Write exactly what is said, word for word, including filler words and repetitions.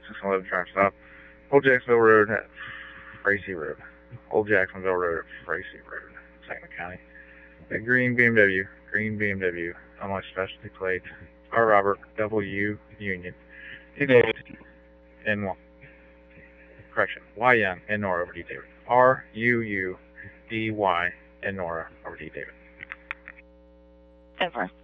six eleven Tram Stop. Old Jacksonville Road, Tracy Road. Old Jacksonville Road, Tracy Road, Sangamon County. A green B M W, green B M W, unlike specialty plate. R. Robert, W. Union. T. David, N. Correction, Y. Young, N. Nora, over D. David. R. U. U. D. Y. N. Nora, over D. David. Over.